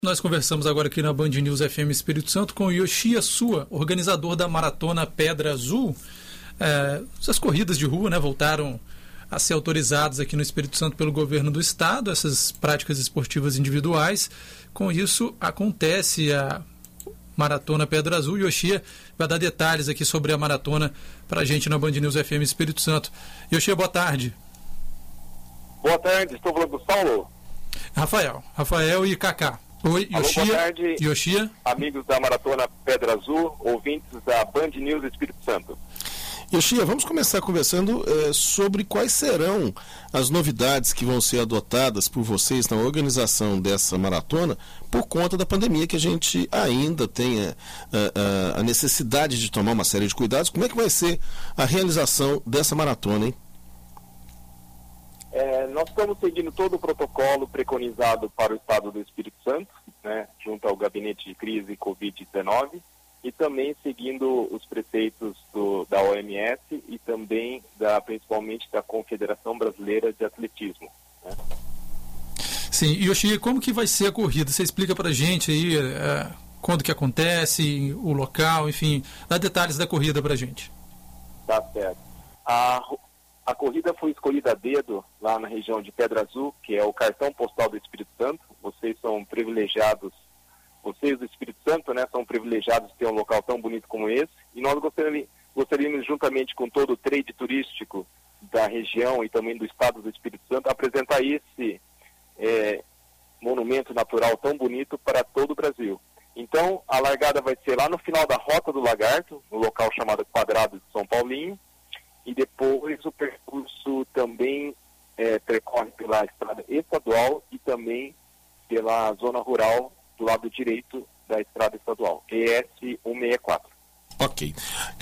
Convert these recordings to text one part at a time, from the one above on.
Nós conversamos agora aqui na Band News FM Espírito Santo com o Yoshia Sua, organizador da Maratona Pedra Azul. As corridas de rua, voltaram a ser autorizadas aqui no Espírito Santo pelo governo do estado, essas práticas esportivas individuais. Com isso, acontece a Maratona Pedra Azul. Yoshia vai dar detalhes aqui sobre a maratona para a gente na Band News FM Espírito Santo. Yoshia, boa tarde. Boa tarde, estou falando do Saulo. Rafael e Kaká. Oi, alô, Yoshia. Boa tarde, Yoshia. Amigos da Maratona Pedra Azul, ouvintes da Band News Espírito Santo. Yoshia, vamos começar conversando sobre quais serão as novidades que vão ser adotadas por vocês na organização dessa maratona por conta da pandemia, que a gente ainda tem a necessidade de tomar uma série de cuidados. Como é que vai ser a realização dessa maratona, hein? Nós estamos seguindo todo o protocolo preconizado para o estado do Espírito Santo, junto ao gabinete de crise Covid-19, e também seguindo os preceitos da OMS e também principalmente da Confederação Brasileira de Atletismo. Sim, Yoshi, como que vai ser a corrida? Você explica para a gente aí quando que acontece, o local, enfim, dá detalhes da corrida para a gente. Tá certo. A corrida foi escolhida a dedo lá na região de Pedra Azul, que é o cartão postal do Espírito Santo. Vocês são privilegiados, vocês do Espírito Santo, são privilegiados de ter um local tão bonito como esse. E nós gostaríamos, juntamente com todo o trade turístico da região e também do estado do Espírito Santo, apresentar esse monumento natural tão bonito para todo o Brasil. Então, a largada vai ser lá no final da Rota do Lagarto, no local chamado Quadrado de São Paulinho. E depois o percurso também percorre pela estrada estadual e também pela zona rural do lado direito da estrada estadual, ES 164. Ok.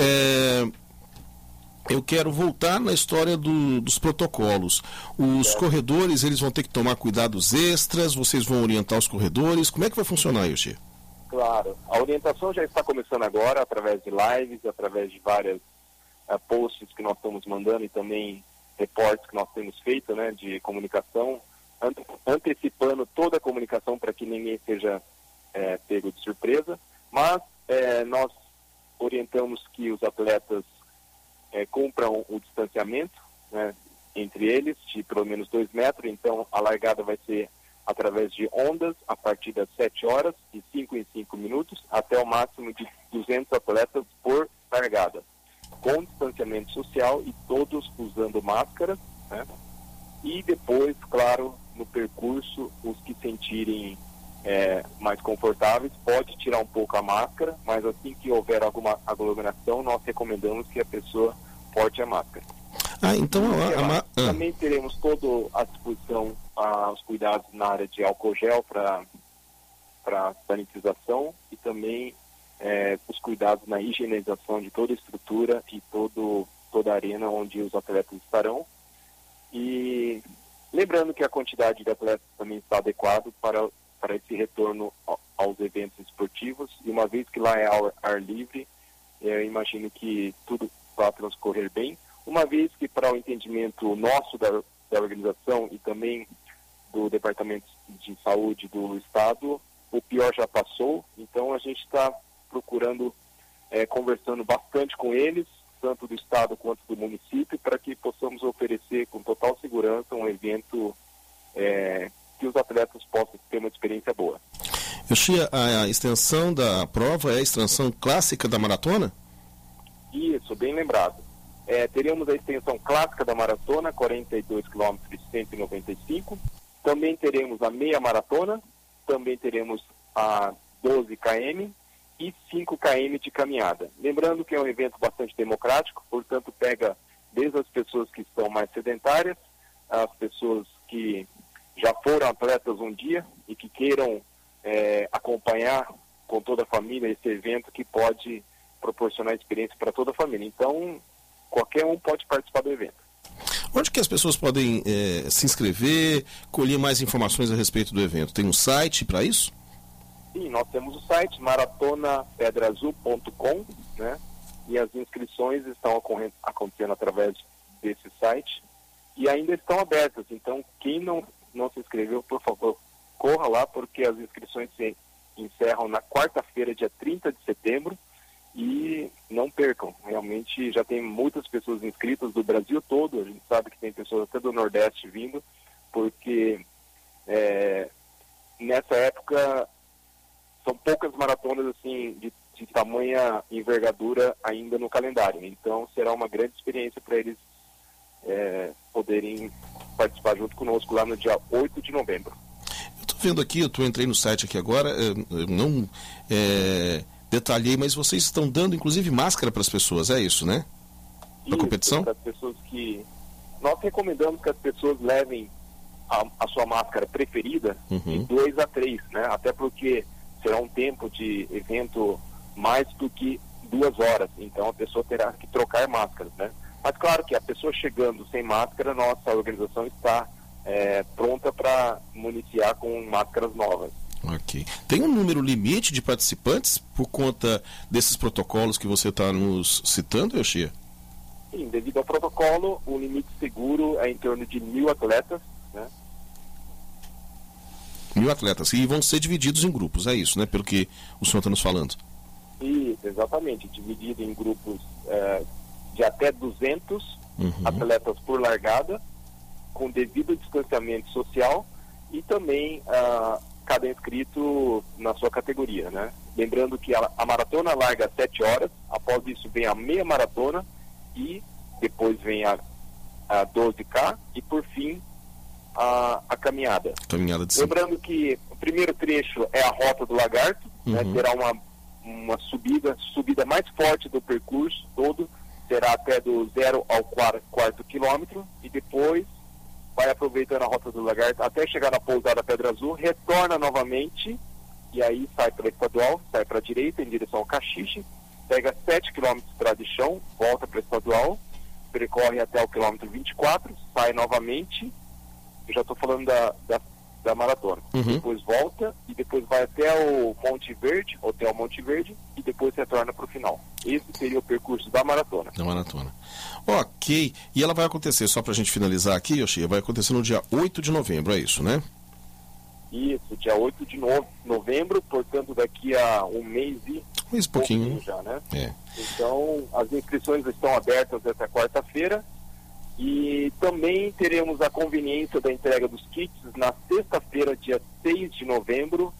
Eu quero voltar na história dos protocolos. Os corredores, eles vão ter que tomar cuidados extras, vocês vão orientar os corredores. Como é que vai funcionar, Yoshi? Claro. A orientação já está começando agora, através de lives, através de várias posts que nós estamos mandando e também reportes que nós temos feito, de comunicação, antecipando toda a comunicação para que ninguém seja pego de surpresa, mas nós orientamos que os atletas cumpram o distanciamento entre eles, de pelo menos 2 metros. Então a largada vai ser através de ondas a partir das 7 horas, de 5 em 5 minutos, até o máximo de 200 atletas por largada, com distanciamento social e todos usando máscaras, E depois, claro, no percurso, os que sentirem mais confortáveis, pode tirar um pouco a máscara, mas assim que houver alguma aglomeração, nós recomendamos que a pessoa porte a máscara. Então também teremos todo à disposição os cuidados na área de álcool gel para sanitização e também os cuidados na higienização de toda a estrutura e toda a arena onde os atletas estarão. E lembrando que a quantidade de atletas também está adequado para esse retorno aos eventos esportivos. E uma vez que lá é ar livre, eu imagino que tudo vai transcorrer bem. Uma vez que, para o entendimento nosso da organização e também do Departamento de Saúde do Estado, o pior já passou. Então a gente está procurando, conversando bastante com eles, tanto do estado quanto do município, para que possamos oferecer com total segurança um evento que os atletas possam ter uma experiência boa. Yoshia, a extensão da prova é a extensão clássica da maratona? Isso, bem lembrado. Teríamos a extensão clássica da maratona, 42 km e 195. Também teremos a meia maratona, também teremos a 12 km e 5 km de caminhada. Lembrando que é um evento bastante democrático, portanto pega desde as pessoas que estão mais sedentárias, as pessoas que já foram atletas um dia e que queiram acompanhar com toda a família esse evento que pode proporcionar experiência para toda a família. Então, qualquer um pode participar do evento. Onde que as pessoas podem se inscrever, colher mais informações a respeito do evento? Tem um site para isso? Sim, nós temos o site maratonapedraazul.com, e as inscrições estão acontecendo através desse site e ainda estão abertas. Então, quem não se inscreveu, por favor, corra lá, porque as inscrições se encerram na quarta-feira, dia 30 de setembro, e não percam. Realmente já tem muitas pessoas inscritas do Brasil todo, a gente sabe que tem pessoas até do Nordeste vindo, porque nessa época são poucas maratonas assim de tamanha envergadura ainda no calendário. Então será uma grande experiência para eles poderem participar junto conosco lá no dia 8 de novembro. Eu estou vendo aqui, eu entrei no site aqui agora, não detalhei, mas vocês estão dando inclusive máscara para as pessoas, é isso, né? Na competição? Para as pessoas nós recomendamos que as pessoas levem a sua máscara preferida de 2 a 3, né? Até porque será um tempo de evento mais do que 2 horas, então a pessoa terá que trocar máscaras, né? Mas claro que a pessoa chegando sem máscara, nossa organização está pronta para municiar com máscaras novas. Ok. Tem um número limite de participantes por conta desses protocolos que você está nos citando, Yoshia? Sim, devido ao protocolo, o limite seguro é em torno de 1.000 atletas, né? 1.000 atletas, e vão ser divididos em grupos, é isso, né? Pelo que o senhor está nos falando. Isso, exatamente, dividido em grupos de até 200 atletas por largada, com devido distanciamento social, e também cada inscrito na sua categoria, né? Lembrando que a maratona larga às 7 horas, após isso vem a meia maratona, e depois vem a 12K, e por fim a caminhada. Lembrando que o primeiro trecho é a Rota do Lagarto, né? Terá uma subida mais forte do percurso todo, será até do 0 ao 4º quilômetro, e depois vai aproveitando a Rota do Lagarto até chegar na pousada Pedra Azul, retorna novamente, e aí sai pela estadual, sai para a direita em direção ao Caxixe, pega 7 km de chão, volta para a estadual, percorre até o quilômetro 24, sai novamente, eu já estou falando da maratona, depois volta e depois vai até o Hotel Monte Verde, e depois retorna para o final. Esse seria o percurso da maratona. Ok, e ela vai acontecer, só para a gente finalizar aqui, Yoshia, vai acontecer no dia 8 de novembro, é isso, né? Isso, dia 8 de novembro, portanto daqui a um mês e pouquinho já, né? Então as inscrições estão abertas essa quarta-feira, e também teremos a conveniência da entrega dos kits na sexta-feira, dia 6 de novembro,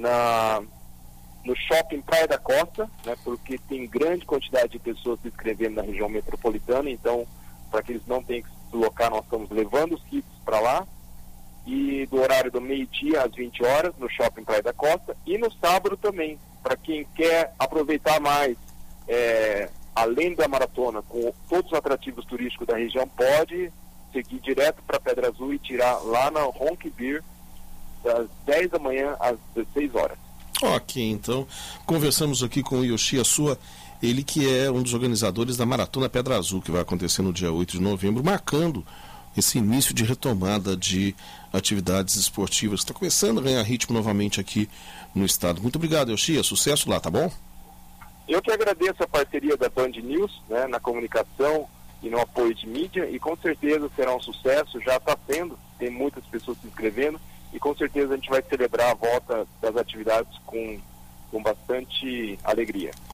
no Shopping Praia da Costa, né, porque tem grande quantidade de pessoas se inscrevendo na região metropolitana, então, para que eles não tenham que se deslocar, nós estamos levando os kits para lá, e do horário do meio-dia às 20 horas, no Shopping Praia da Costa, e no sábado também, para quem quer aproveitar mais, além da maratona, com todos os atrativos turísticos da região, pode seguir direto para Pedra Azul e tirar lá na Ronk Beer, das 10 da manhã às 16 horas. Ok, então conversamos aqui com o Yoshia Sua, ele que é um dos organizadores da Maratona Pedra Azul, que vai acontecer no dia 8 de novembro, marcando esse início de retomada de atividades esportivas. Está começando a ganhar ritmo novamente aqui no estado. Muito obrigado, Yoshia, sucesso lá, tá bom? Eu que agradeço a parceria da Band News, né, na comunicação e no apoio de mídia, e com certeza será um sucesso, já está sendo, tem muitas pessoas se inscrevendo, e com certeza a gente vai celebrar a volta das atividades com bastante alegria.